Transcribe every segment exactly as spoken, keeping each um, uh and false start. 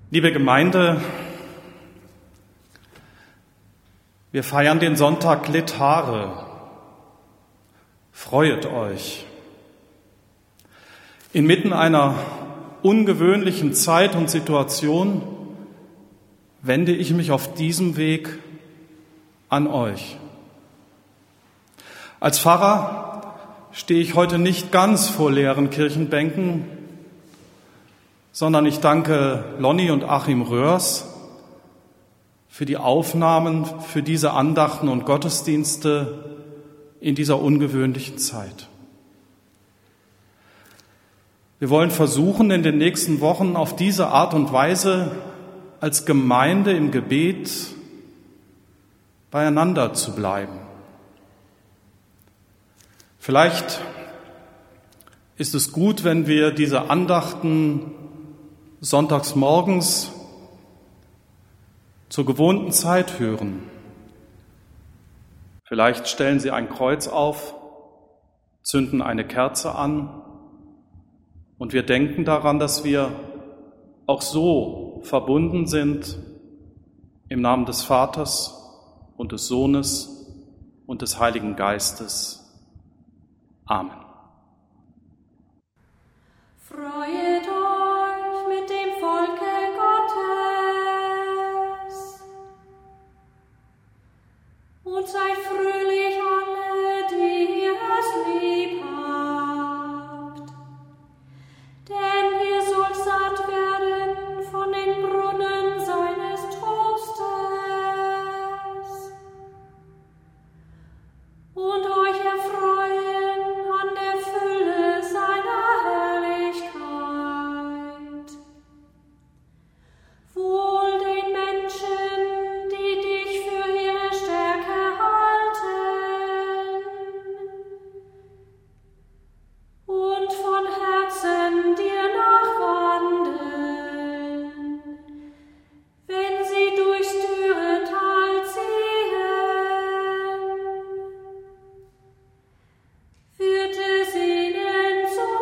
Liebe Gemeinde, wir feiern den Sonntag Letare. Freuet euch. Inmitten einer ungewöhnlichen Zeit und Situation wende ich mich auf diesem Weg an euch. Als Pfarrer stehe ich heute nicht ganz vor leeren Kirchenbänken, sondern ich danke Lonny und Achim Röhrs für die Aufnahmen, für diese Andachten und Gottesdienste in dieser ungewöhnlichen Zeit. Wir wollen versuchen, in den nächsten Wochen auf diese Art und Weise als Gemeinde im Gebet beieinander zu bleiben. Vielleicht ist es gut, wenn wir diese Andachten sonntags morgens zur gewohnten Zeit hören. Vielleicht stellen Sie ein Kreuz auf, zünden eine Kerze an und wir denken daran, dass wir auch so verbunden sind im Namen des Vaters und des Sohnes und des Heiligen Geistes. Amen. Freuet euch mit dem Volke Gottes und seid fröhlich alle, die ihr es lieb habt. Denn ihr sollt satt werden von den Brunnen seines Trostes und euch erfreuen an der Fülle seiner Herrlichkeit. Wohl den Menschen, die dich für ihre Stärke halten und von Herzen dir nachwandeln, wenn sie durchs dürre Tal ziehen. Führt es ihnen zum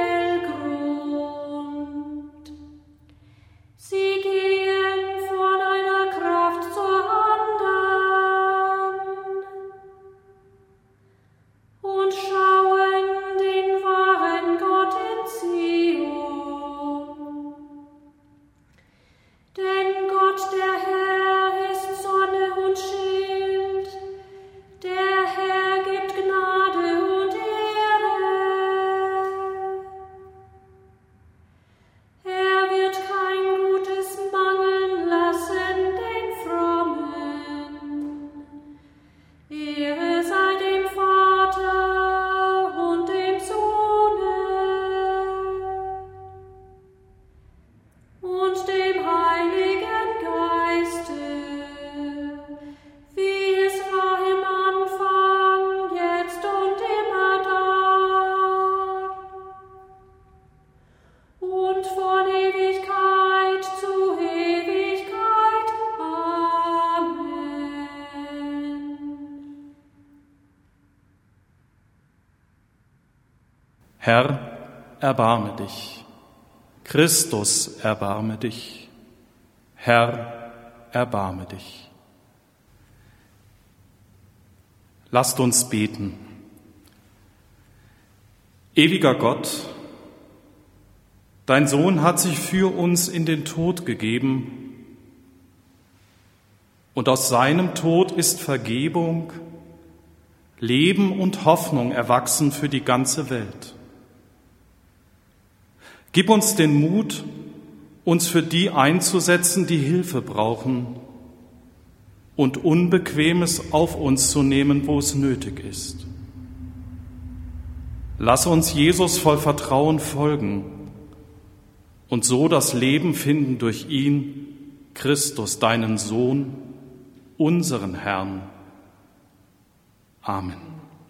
Quellgrund. Sie gehen von einer Kraft zur anderen und schauen den wahren Gott in Zion. Denn Gott, der Herr, ist Sonne und Schild. Der Herr gibt Gnade und Ehre. Er wird kein Gutes mangeln lassen den Frommen. Ehre sei dem Vater und dem Sohne und dem Heiligen Geiste, wie es war im Anfang, jetzt und immer da und von Ewigkeit zu Ewigkeit. Amen. Herr, erbarme dich. Christus, erbarme dich. Herr, erbarme dich. Lasst uns beten. Ewiger Gott, dein Sohn hat sich für uns in den Tod gegeben und aus seinem Tod ist Vergebung, Leben und Hoffnung erwachsen für die ganze Welt. Gib uns den Mut, uns für die einzusetzen, die Hilfe brauchen und Unbequemes auf uns zu nehmen, wo es nötig ist. Lass uns Jesus voll Vertrauen folgen und so das Leben finden durch ihn, Christus, deinen Sohn, unseren Herrn. Amen.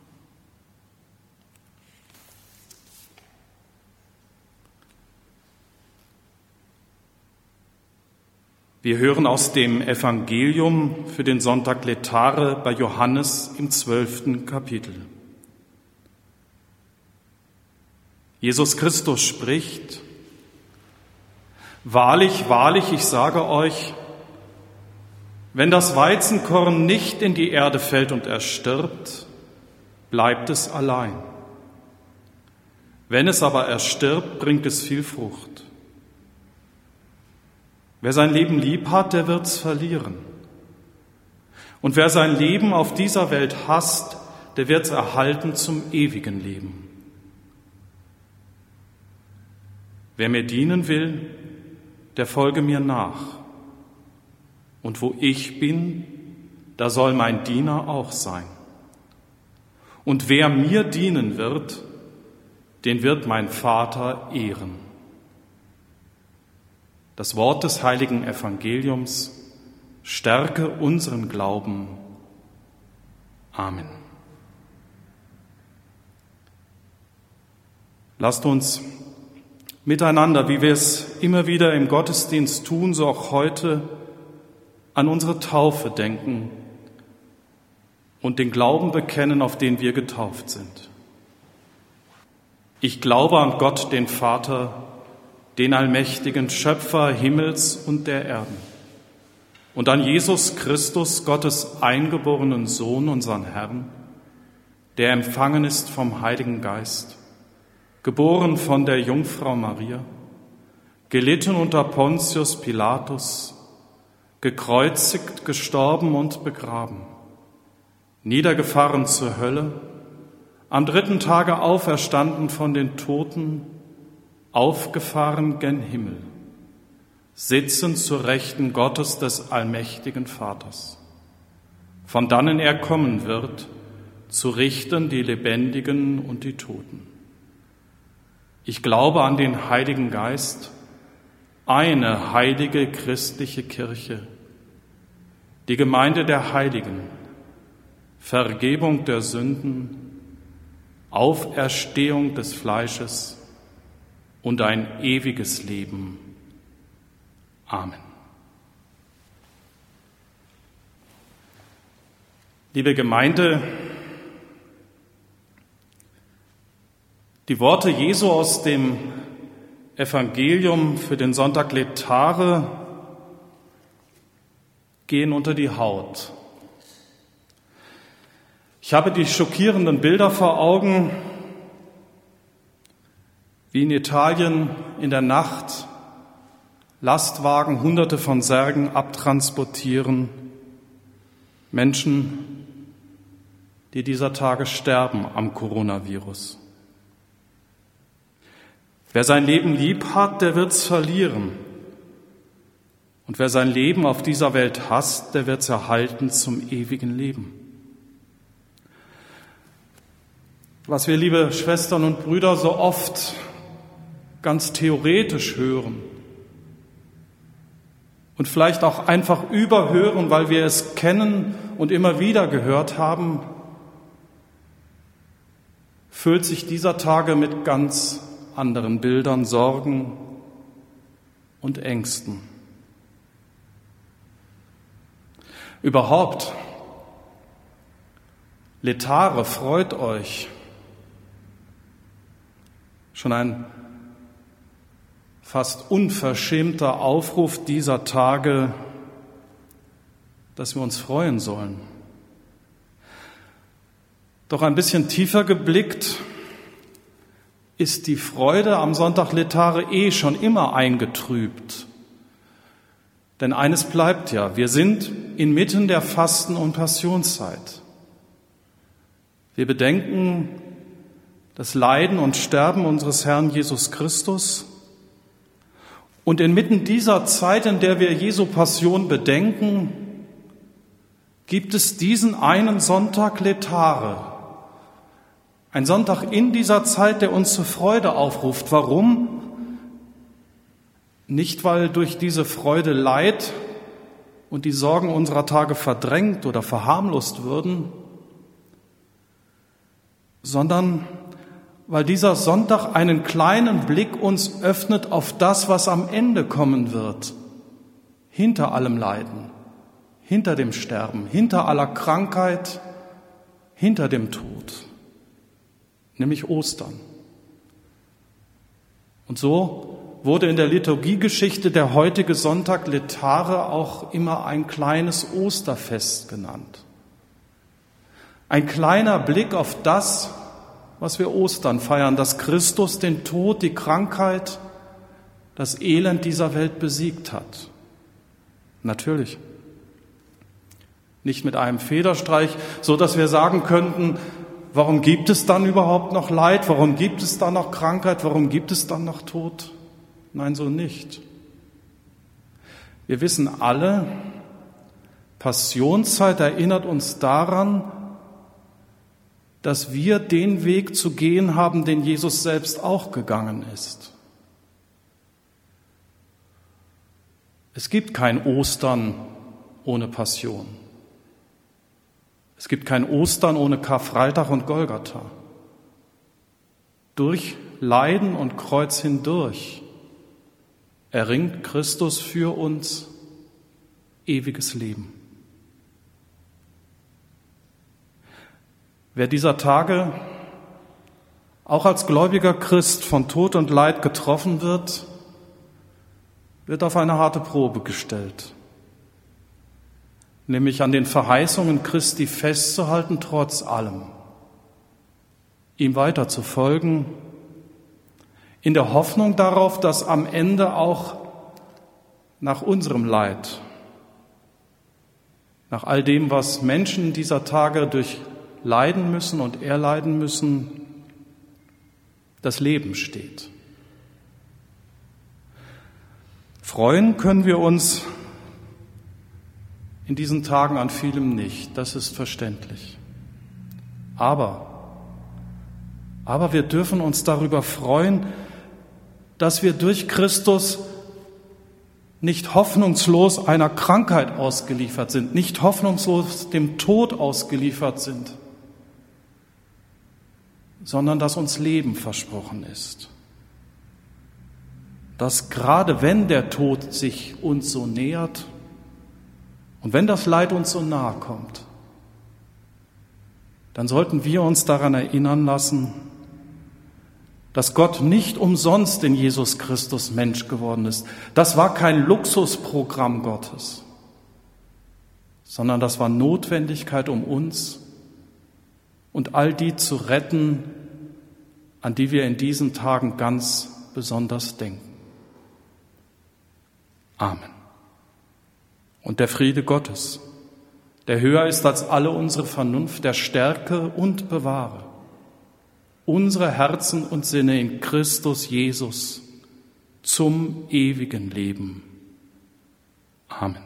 Wir hören aus dem Evangelium für den Sonntag Letare bei Johannes im zwölften Kapitel. Jesus Christus spricht: Wahrlich, wahrlich, ich sage euch, wenn das Weizenkorn nicht in die Erde fällt und erstirbt, bleibt es allein. Wenn es aber erstirbt, bringt es viel Frucht. Wer sein Leben lieb hat, der wird's verlieren. Und wer sein Leben auf dieser Welt hasst, der wird's erhalten zum ewigen Leben. Wer mir dienen will, der folge mir nach. Und wo ich bin, da soll mein Diener auch sein. Und wer mir dienen wird, den wird mein Vater ehren. Das Wort des heiligen Evangeliums stärke unseren Glauben. Amen. Lasst uns miteinander, wie wir es immer wieder im Gottesdienst tun, so auch heute, an unsere Taufe denken und den Glauben bekennen, auf den wir getauft sind. Ich glaube an Gott, den Vater, den allmächtigen Schöpfer Himmels und der Erden, und an Jesus Christus, Gottes eingeborenen Sohn, unseren Herrn, der empfangen ist vom Heiligen Geist, geboren von der Jungfrau Maria, gelitten unter Pontius Pilatus, gekreuzigt, gestorben und begraben, niedergefahren zur Hölle, am dritten Tage auferstanden von den Toten, aufgefahren gen Himmel, sitzen zur Rechten Gottes des allmächtigen Vaters. Von dannen er kommen wird, zu richten die Lebendigen und die Toten. Ich glaube an den Heiligen Geist, eine heilige christliche Kirche, die Gemeinde der Heiligen, Vergebung der Sünden, Auferstehung des Fleisches und ein ewiges Leben. Amen. Liebe Gemeinde, die Worte Jesu aus dem Evangelium für den Sonntag Letare gehen unter die Haut. Ich habe die schockierenden Bilder vor Augen, wie in Italien in der Nacht Lastwagen Hunderte von Särgen abtransportieren, Menschen, die dieser Tage sterben am Coronavirus. Wer sein Leben lieb hat, der wird's verlieren. Und wer sein Leben auf dieser Welt hasst, der wird's erhalten zum ewigen Leben. Was wir, liebe Schwestern und Brüder, so oft ganz theoretisch hören und vielleicht auch einfach überhören, weil wir es kennen und immer wieder gehört haben, füllt sich dieser Tage mit ganz anderen Bildern, Sorgen und Ängsten. Überhaupt, Letare, freut euch. Schon ein fast unverschämter Aufruf dieser Tage, dass wir uns freuen sollen. Doch ein bisschen tiefer geblickt ist die Freude am Sonntag Letare eh schon immer eingetrübt. Denn eines bleibt ja, wir sind inmitten der Fasten- und Passionszeit. Wir bedenken das Leiden und Sterben unseres Herrn Jesus Christus. Und inmitten dieser Zeit, in der wir Jesu Passion bedenken, gibt es diesen einen Sonntag Letare. Ein Sonntag in dieser Zeit, der uns zur Freude aufruft. Warum? Nicht, weil durch diese Freude Leid und die Sorgen unserer Tage verdrängt oder verharmlost würden, sondern weil dieser Sonntag einen kleinen Blick uns öffnet auf das, was am Ende kommen wird. Hinter allem Leiden, hinter dem Sterben, hinter aller Krankheit, hinter dem Tod, nämlich Ostern. Und so wurde in der Liturgiegeschichte der heutige Sonntag Laetare auch immer ein kleines Osterfest genannt. Ein kleiner Blick auf das, was wir Ostern feiern, dass Christus den Tod, die Krankheit, das Elend dieser Welt besiegt hat. Natürlich. Nicht mit einem Federstreich, so dass wir sagen könnten, warum gibt es dann überhaupt noch Leid? Warum gibt es dann noch Krankheit? Warum gibt es dann noch Tod? Nein, so nicht. Wir wissen alle, Passionszeit erinnert uns daran, dass wir den Weg zu gehen haben, den Jesus selbst auch gegangen ist. Es gibt kein Ostern ohne Passion. Es gibt kein Ostern ohne Karfreitag und Golgatha. Durch Leiden und Kreuz hindurch erringt Christus für uns ewiges Leben. Wer dieser Tage auch als gläubiger Christ von Tod und Leid getroffen wird, wird auf eine harte Probe gestellt, nämlich an den Verheißungen Christi festzuhalten, trotz allem, ihm weiter zu folgen, in der Hoffnung darauf, dass am Ende auch nach unserem Leid, nach all dem, was Menschen dieser Tage durchleiden müssen und erleiden müssen, das Leben steht. Freuen können wir uns in diesen Tagen an vielem nicht, das ist verständlich. Aber, aber wir dürfen uns darüber freuen, dass wir durch Christus nicht hoffnungslos einer Krankheit ausgeliefert sind, nicht hoffnungslos dem Tod ausgeliefert sind, sondern dass uns Leben versprochen ist. Dass gerade wenn der Tod sich uns so nähert und wenn das Leid uns so nahe kommt, dann sollten wir uns daran erinnern lassen, dass Gott nicht umsonst in Jesus Christus Mensch geworden ist. Das war kein Luxusprogramm Gottes, sondern das war Notwendigkeit, um uns und all die zu retten, an die wir in diesen Tagen ganz besonders denken. Amen. Und der Friede Gottes, der höher ist als alle unsere Vernunft, der stärke und bewahre unsere Herzen und Sinne in Christus Jesus zum ewigen Leben. Amen.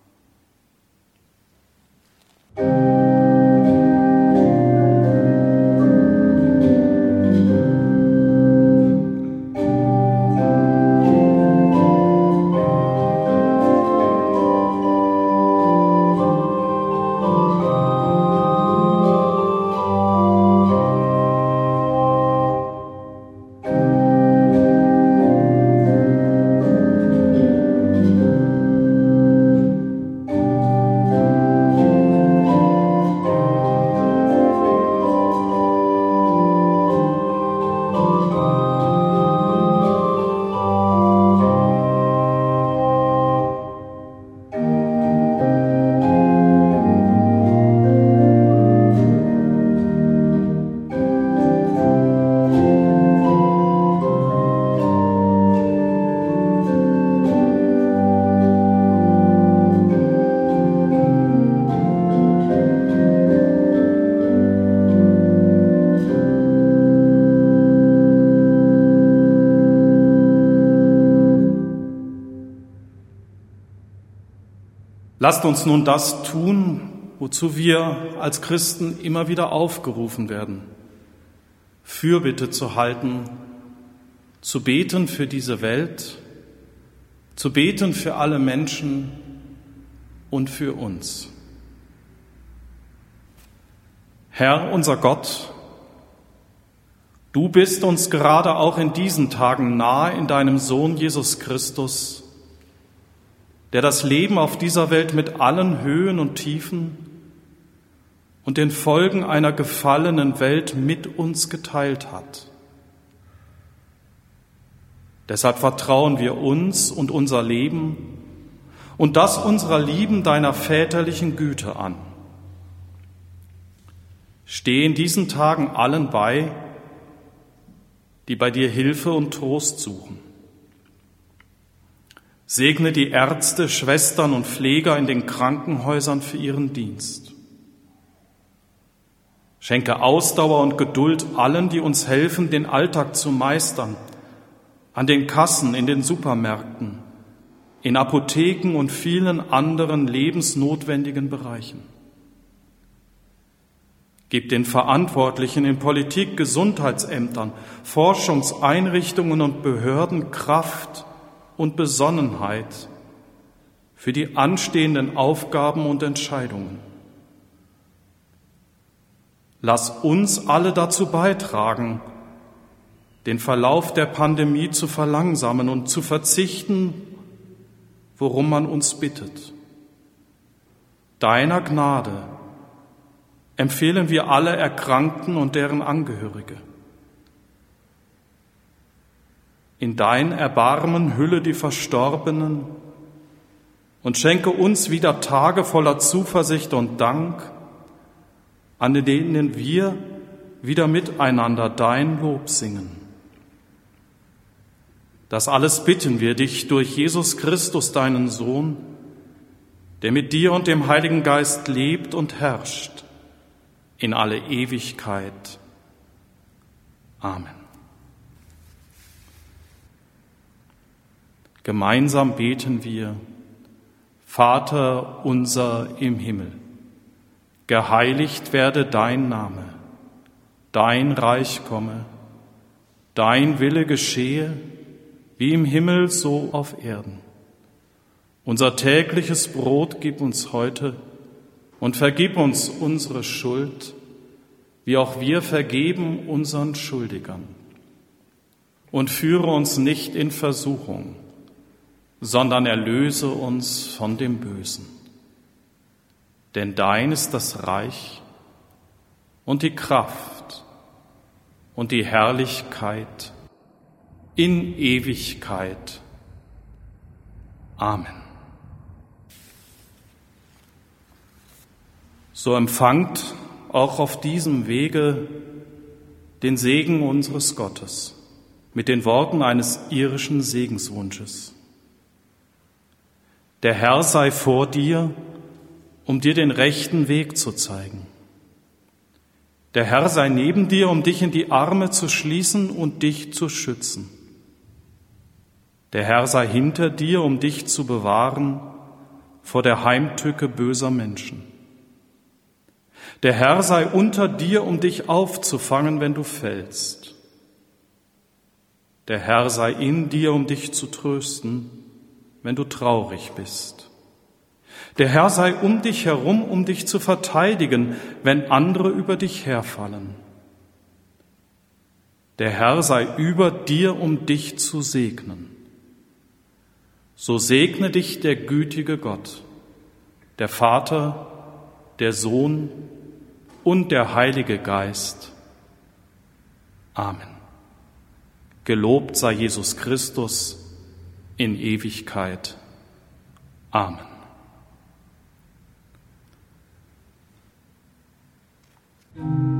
Lasst uns nun das tun, wozu wir als Christen immer wieder aufgerufen werden. Fürbitte zu halten, zu beten für diese Welt, zu beten für alle Menschen und für uns. Herr, unser Gott, du bist uns gerade auch in diesen Tagen nahe in deinem Sohn Jesus Christus, der das Leben auf dieser Welt mit allen Höhen und Tiefen und den Folgen einer gefallenen Welt mit uns geteilt hat. Deshalb vertrauen wir uns und unser Leben und das unserer Lieben deiner väterlichen Güte an. Steh in diesen Tagen allen bei, die bei dir Hilfe und Trost suchen. Segne die Ärzte, Schwestern und Pfleger in den Krankenhäusern für ihren Dienst. Schenke Ausdauer und Geduld allen, die uns helfen, den Alltag zu meistern, an den Kassen, in den Supermärkten, in Apotheken und vielen anderen lebensnotwendigen Bereichen. Gib den Verantwortlichen in Politik, Gesundheitsämtern, Forschungseinrichtungen und Behörden Kraft und Besonnenheit für die anstehenden Aufgaben und Entscheidungen. Lass uns alle dazu beitragen, den Verlauf der Pandemie zu verlangsamen und zu verzichten, worum man uns bittet. Deiner Gnade empfehlen wir alle Erkrankten und deren Angehörige. In dein Erbarmen hülle die Verstorbenen und schenke uns wieder Tage voller Zuversicht und Dank, an denen wir wieder miteinander dein Lob singen. Das alles bitten wir dich durch Jesus Christus, deinen Sohn, der mit dir und dem Heiligen Geist lebt und herrscht in alle Ewigkeit. Amen. Gemeinsam beten wir: Vater unser im Himmel, geheiligt werde dein Name, dein Reich komme, dein Wille geschehe, wie im Himmel so auf Erden. Unser tägliches Brot gib uns heute und vergib uns unsere Schuld, wie auch wir vergeben unseren Schuldigern. Und führe uns nicht in Versuchung, sondern erlöse uns von dem Bösen. Denn dein ist das Reich und die Kraft und die Herrlichkeit in Ewigkeit. Amen. So empfangt auch auf diesem Wege den Segen unseres Gottes mit den Worten eines irischen Segenswunsches. Der Herr sei vor dir, um dir den rechten Weg zu zeigen. Der Herr sei neben dir, um dich in die Arme zu schließen und dich zu schützen. Der Herr sei hinter dir, um dich zu bewahren vor der Heimtücke böser Menschen. Der Herr sei unter dir, um dich aufzufangen, wenn du fällst. Der Herr sei in dir, um dich zu trösten, wenn du traurig bist. Der Herr sei um dich herum, um dich zu verteidigen, wenn andere über dich herfallen. Der Herr sei über dir, um dich zu segnen. So segne dich der gütige Gott, der Vater, der Sohn und der Heilige Geist. Amen. Gelobt sei Jesus Christus in Ewigkeit. Amen. Thank you.